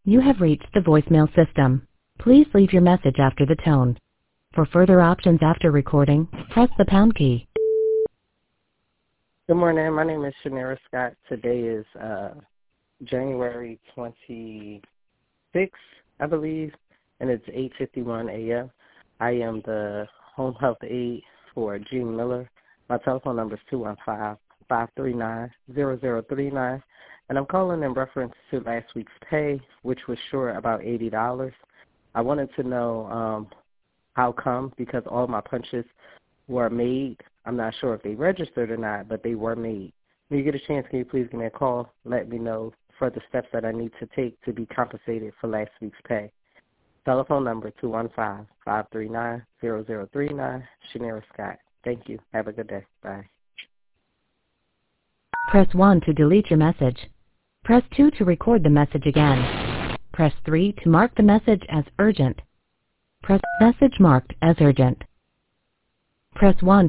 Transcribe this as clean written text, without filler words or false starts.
You have reached the voicemail system. Please leave your message after the tone. For further options after recording, press the pound key. Good morning. My name is Shanera Scott. Today is January 26th, I believe, and it's 8:51 a.m. I am the home health aide for Gene Miller. My telephone number is 215-539-0039, and I'm calling in reference to last week's pay, which was short about $80. I wanted to know how come, because all my punches were made. I'm not sure if they registered or not, but they were made. When you get a chance, can you please give me a call? Let me know further steps that I need to take to be compensated for last week's pay. Telephone number 215-539-0039, Shanera Scott. Thank you. Have a good day. Bye. Press 1 to delete your message. Press 2 to record the message again. Press 3 to mark the message as urgent. Press message marked as urgent. Press 1